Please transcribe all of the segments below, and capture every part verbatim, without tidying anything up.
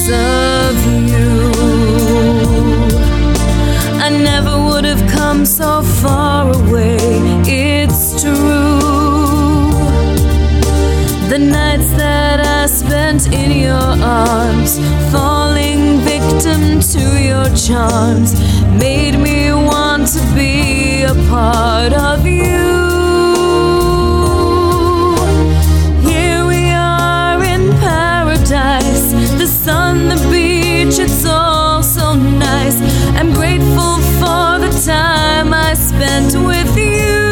because of you. I never would have come so far away, it's true. The nights that I spent in your arms, falling victim to your charms, made me want to be a part of you. Here we are in paradise, the sun, the beach, it's all so nice. I'm grateful for the time I spent with you.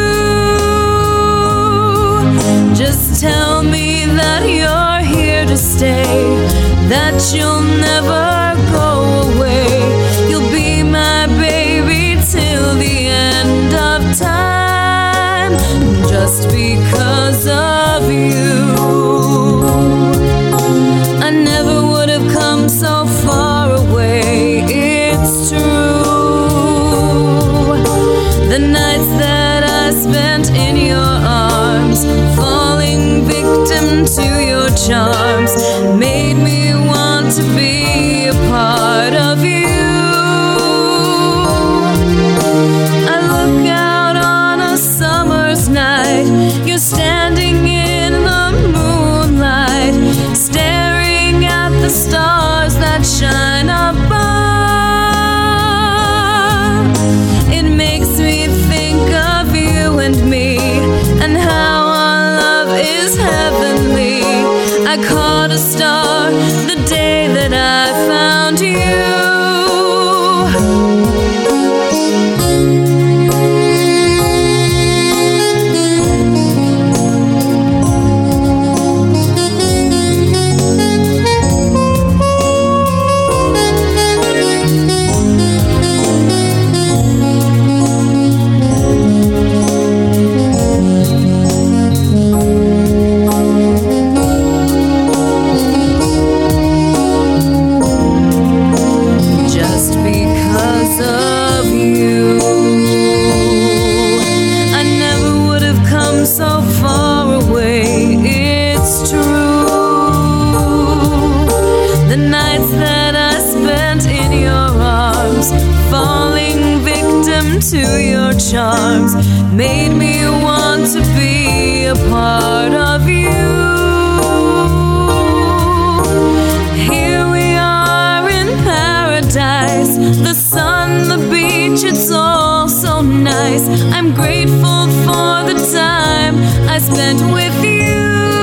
Just tell me that you're here to stay, that you'll never go away. You'll be my baby till the end of time, just because of you. I never would have come so far away, it's true. The nights that I spent in your arms, falling victim to your charms, made me want to be a part of you. I look out on a summer's night, you're standing in the moonlight, staring at the stars that shine above. It makes me think of you and me, and how our love is heavenly. I caught a star the day that I found you. So far away, it's true. The nights that I spent in your arms, falling victim to your charms, made me want to be a part of you. Here we are in paradise, the sun, the beach, it's all so nice. I'm grateful for the time I spent with you.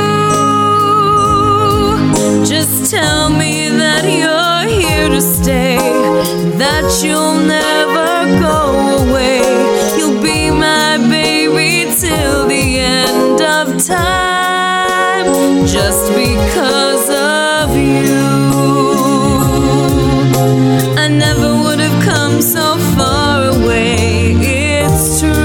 Just tell me that you're here to stay, that you'll never go away. You'll be my baby till the end of time, just because of you. I never would have come so far away, it's true.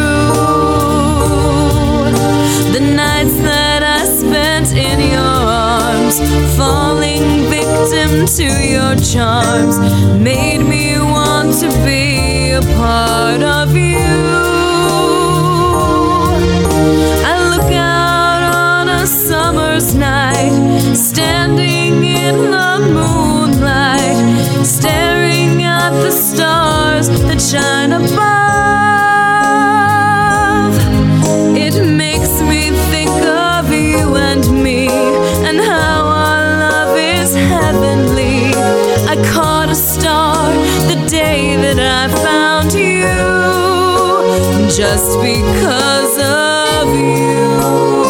The nights that I spent in your arms, falling victim to your charms, made me want to be a part of you. I look out on a summer's night, standing in the moonlight, staring at the stars that shine above. It makes me think of you and me, and how our love is heavenly. I caught a star the day that I found you, just because of you.